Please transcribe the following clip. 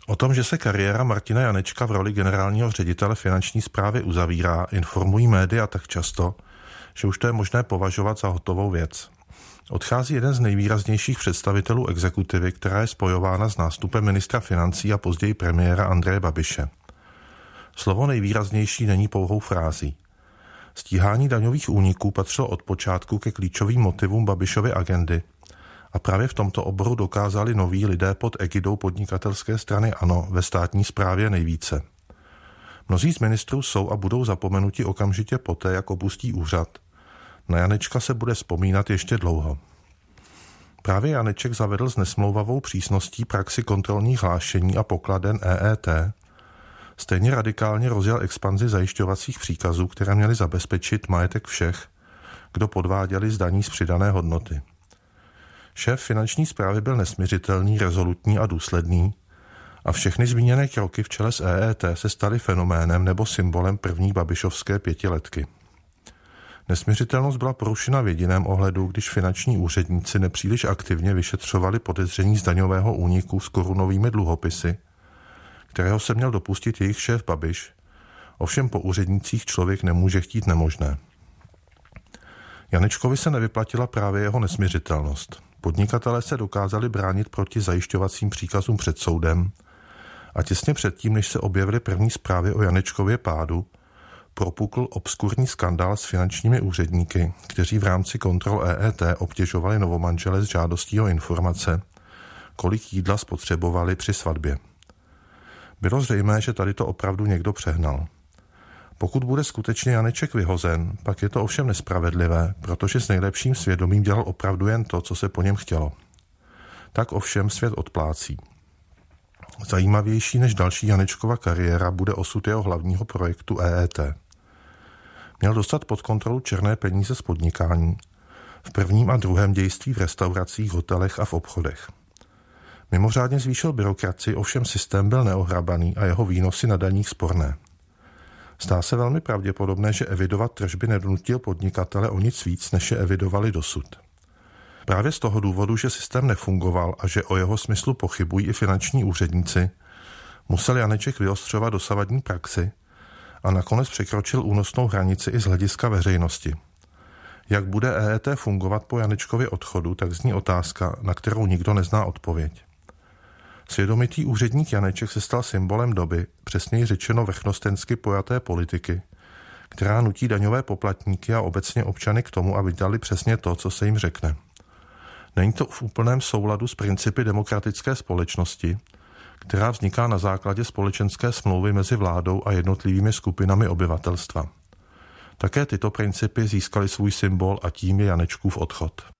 O tom, že se kariéra Martina Janečka v roli generálního ředitele finanční správy uzavírá, informují média tak často, že už to je možné považovat za hotovou věc. Odchází jeden z nejvýraznějších představitelů exekutivy, která je spojována s nástupem ministra financí a později premiéra Andreje Babiše. Slovo nejvýraznější není pouhou frází. Stíhání daňových úniků patřilo od počátku ke klíčovým motivům Babišovy agendy a právě v tomto oboru dokázali noví lidé pod egidou podnikatelské strany ANO ve státní správě nejvíce. Mnozí z ministrů jsou a budou zapomenuti okamžitě poté, jak opustí úřad. Na Janečka se bude vzpomínat ještě dlouho. Právě Janeček zavedl s nesmlouvavou přísností praxi kontrolních hlášení a pokladen EET. Stejně radikálně rozjel expanzi zajišťovacích příkazů, které měly zabezpečit majetek všech, kdo podváděli z daní z přidané hodnoty. Šéf finanční správy byl nesmiřitelný, rezolutní a důsledný a všechny zmíněné kroky v čele s EET se staly fenoménem nebo symbolem první babišovské pětiletky. Nesmiřitelnost byla porušena v jediném ohledu, když finanční úředníci nepříliš aktivně vyšetřovali podezření z daňového úniku s korunovými dluhopisy, kterého se měl dopustit jejich šéf Babiš. Ovšem po úřednících člověk nemůže chtít nemožné. Janečkovi se nevyplatila právě jeho nesmiřitelnost. Podnikatelé se dokázali bránit proti zajišťovacím příkazům před soudem a těsně předtím, než se objevily první zprávy o Janečkově pádu, propukl obskurní skandál s finančními úředníky, kteří v rámci kontrol EET obtěžovali novomanžele s žádostí o informace, kolik jídla spotřebovali při svatbě. Bylo zřejmé, že tady to opravdu někdo přehnal. Pokud bude skutečně Janeček vyhozen, pak je to ovšem nespravedlivé, protože s nejlepším svědomím dělal opravdu jen to, co se po něm chtělo. Tak ovšem svět odplácí. Zajímavější než další Janečkova kariéra bude osud jeho hlavního projektu EET. Měl dostat pod kontrolu černé peníze z podnikání, v prvním a druhém dějství v restauracích, hotelech a v obchodech. Mimořádně zvýšil byrokracii, ovšem systém byl neohrabaný a jeho výnosy na daních sporné. Zdá se velmi pravděpodobné, že evidovat tržby nedonutil podnikatele o nic víc, než je evidovali dosud. Právě z toho důvodu, že systém nefungoval a že o jeho smyslu pochybují i finanční úředníci, musel Janeček vyostřovat dosavadní praxi a nakonec překročil únosnou hranici i z hlediska veřejnosti. Jak bude EET fungovat po Janečkově odchodu, tak zní otázka, na kterou nikdo nezná odpověď. Svědomitý úředník Janeček se stal symbolem doby, přesněji řečeno vrchnostensky pojaté politiky, která nutí daňové poplatníky a obecně občany k tomu, aby dělali přesně to, co se jim řekne. Není to v úplném souladu s principy demokratické společnosti, která vzniká na základě společenské smlouvy mezi vládou a jednotlivými skupinami obyvatelstva. Také tyto principy získaly svůj symbol a tím je Janečkův odchod.